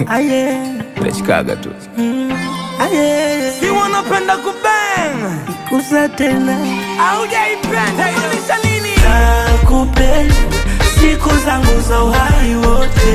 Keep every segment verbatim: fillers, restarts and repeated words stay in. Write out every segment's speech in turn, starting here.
Aye. Pechikaga tu. Aye. Si wanapenda kubang Ikuza tena haujaipenda kulisha nini? Nakupenda siku zangu za uhai wote.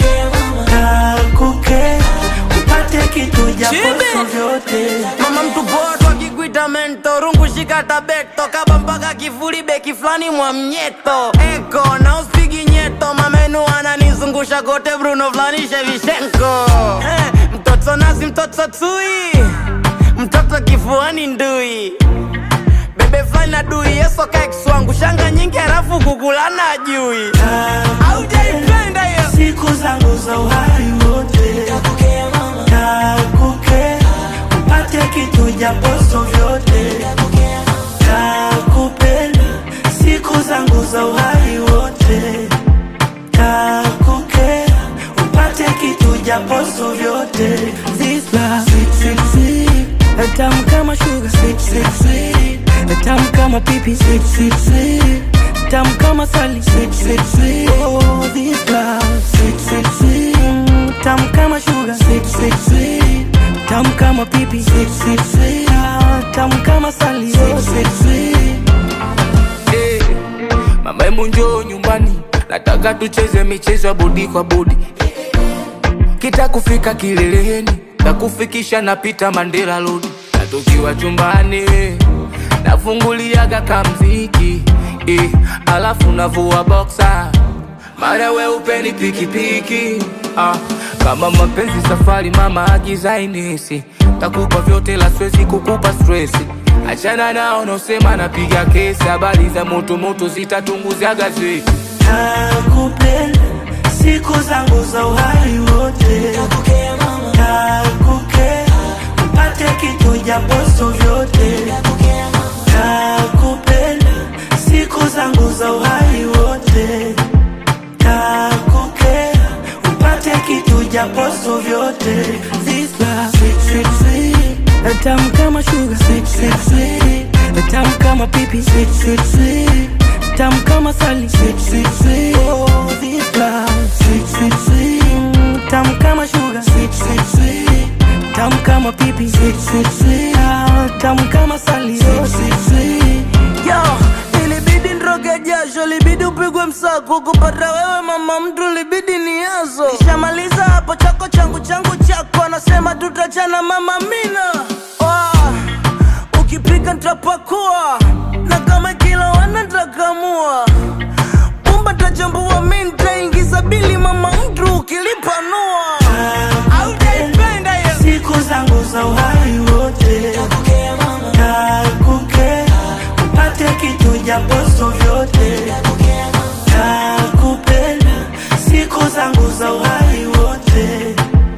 Nakukea upate kitu japo vyote. Mama mtu boto akikuita mento, rungu shika tabeto, kaba mpaka kifuri beki flani mwa mnyeto. Eko na usigi nyeto, mamenu ananizungusha kote Bruno flani Shevchenko. eh, Mtoto nazi mtoto tui, mtoto kifuani ndui, bebe flani na dui, yeso kaiksu wangu shanga nyingi harafu kukulana ajui. Haujaipenda hiyo siku zangu za uhai wote. Nakukea upate kitu japo vyote. Nakupenda siku zangu za uhai wote. Nakukea upate kitu japo vyote. This love sweet sweet sweet, tamu kama sugar sweet sweet sweet, tamu kama pipi sweet sweet sweet, tamu kama sali sweet sweet sweet. Oh, this love sweet sweet sweet, tamu kama sugar sweet sweet sweet, tamu kama pipi sweet sweet sweet, tamu kama sali sweet sweet sweet. Hey, mama hebu njoo nyumbani, nataka tucheze michezo ya bodi kwa bodi. Kita kufika kileleni, takufikisha napita Mandela Road. Na tukiwa chumbani, nafunguliaga kamziki eh, alafu navua boxer, mara we upeni piki piki. ah, Kama mapenzi safari mama agizainisi, takupa vyote la swezi kukupa stressi. Achana nao nosema napiga kesi, habari za moto moto zitatunguza gazeti. Nakupenda siku zangu za uhai wote. Nakukea upate kitu japo vyote. Nakupenda siku zangu za uhai wote. Nakukea upate kitu japo vyote. This love sweet sweet sweet, tamu kama sugar sweet sweet sweet, tamu kama pipi sweet sweet sweet, tamu kama sali sweet sweet sweet. Oh, this love sweet sweet sweet, tamu kama sugar sweet sweet sweet, tamu kama pipi sweet sweet sweet, tamu kama sali sweet sweet sweet. Yo, ilibidi nroge jasho, libidi upigwe msako kupata wewe mama mtu, libidi ni yazo. Nishamaliza hapo chako changu changu chako, anasema tutachana mama mina. oh, Ukipika nitapakua, na kama kila wana nitakamua. Pumba tajambua mi nitaingiza bili mama mtu ukilipanua. Haujaipenda hiyo siku zangu za uhai wote. Nakukea upate kitu japo vyote. Nakupenda siku zangu za uhai wote.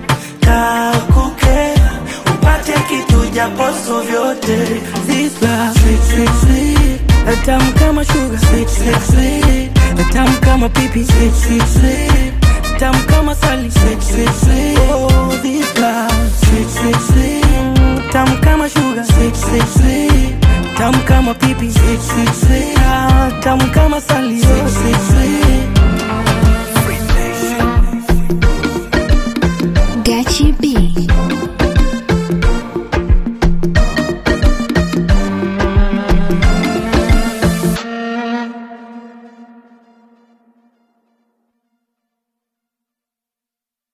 Nakukea upate kitu japo vyote. This love sweet sweet sweet, tamu kama sugar sweet sweet sweet, tamu kama pipi sweet sweet sweet,